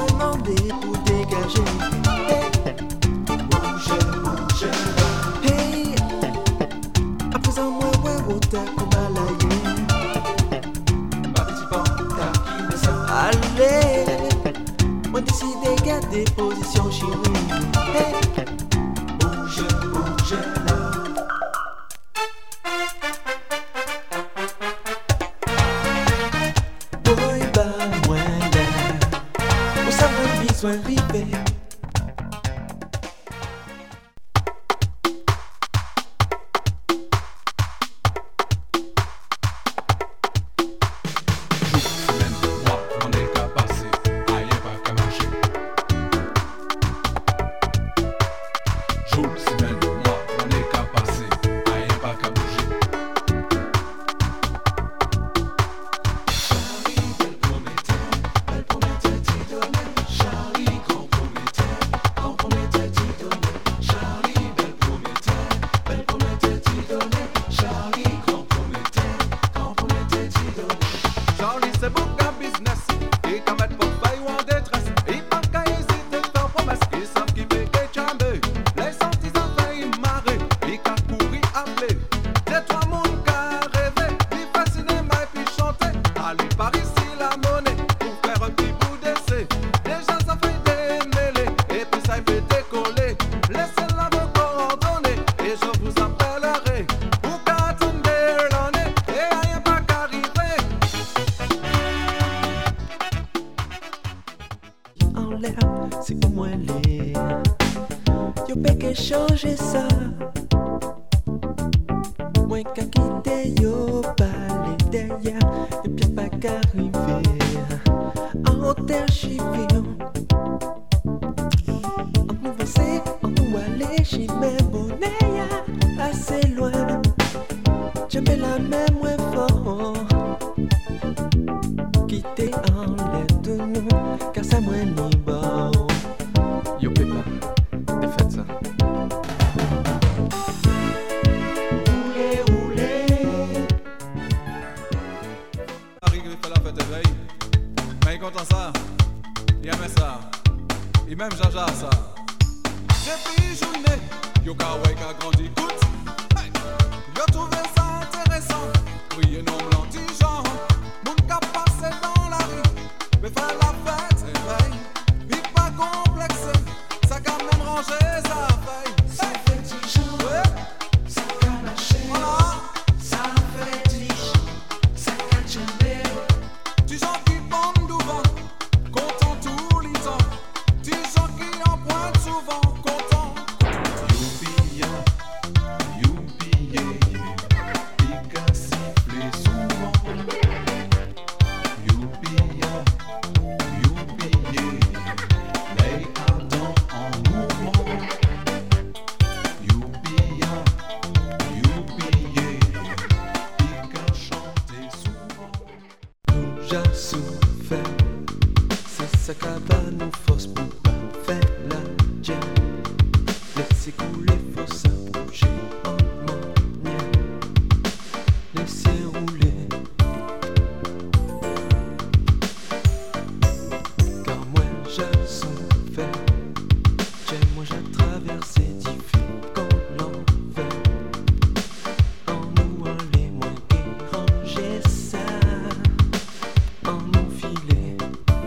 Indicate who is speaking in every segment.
Speaker 1: demandé pour dégager. Hey, à présent moi ouais wota comme à la allez, moi décide de garder position chérie. Hey, bouge là. Boy ba moi là, où ça va besoin arriver. C'est comme moi les yo peut que changer ça. Moi qu'à quitter yo parler derrière et puis pas qu'arriver en hauteur chivio. En nous avancer, en nous aller, j'y mets bonnet assez loin. Je mets la même moins fort. Quitter en l'air de nous, car ça moins ni bon. Yo Pépa, t'es fait ça. Rouler.
Speaker 2: Arrive, il fait la fête de veille. Mais il content ça, il aime ça. Il même Jaja ça. Depuis journée, yo Kawek a grandi, écoute. Hey. Yo trouvé ça intéressant. Oui et non l'anti-genre. Moun ka passe dans la rue. Mais faire la fête, c'est vrai. Il pas complexé. Ça quand même rangé sa veille.
Speaker 1: Ça fait 10 jours, ça qu'a lâché.
Speaker 2: Voilà.
Speaker 1: Ça fait 10 jours, ça qu'a tchambé.
Speaker 2: Tu gens qui pendent devant, content tous les temps. Tu gens qui en pointent souvent, content.
Speaker 3: Youpi, il a sifflé souvent. Youpi, les attend en mouvement. Youpi, il a chanté souvent.
Speaker 1: Nous j'ai souffert, c'est ça qui va nous force pour pas faire la jam. Laissez couler, faut s'approcher en manière. Laissez rouler. Car moi j'ai souffert, moi j'ai traversé différents l'enfer. En nous aller moins et ranger ça. En nous filer.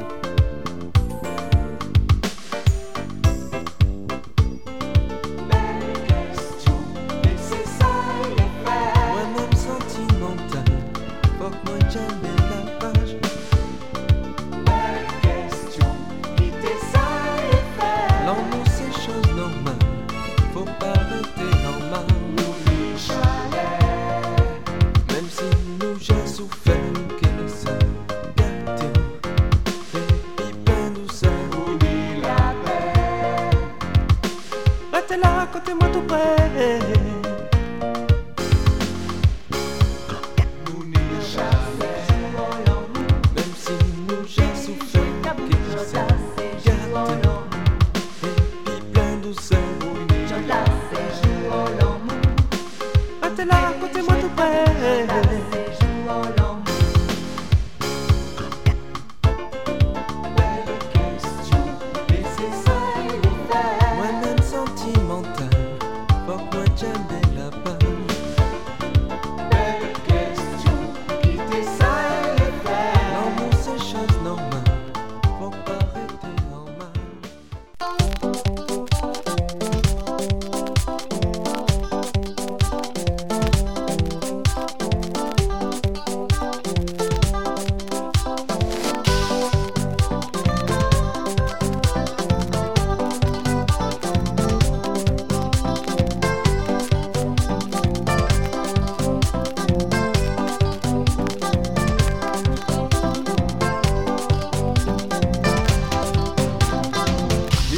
Speaker 1: Belle question, mais c'est ça les faire. Moi-même sentimental, faut que moi j'aime la page. Belle question, quitter ça les faire. L'amour c'est chose normale, faut pas arrêter normal. N'oublie jamais, même si nous j'ai souffert, que ça gâte. Et puis plein douceur, oublie la paix. Restez là, à côté moi tout près.
Speaker 3: Nous n'y jamais.
Speaker 1: Même si nous j'ai souffert, que ça gâte. Et puis plein douceur, restez là, à côté moi tout près. Belle question.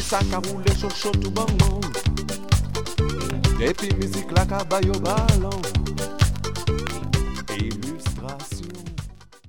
Speaker 1: ça qu'a roulé chaud chaud tout bon monde. Depuis musique la cabaye au ballon.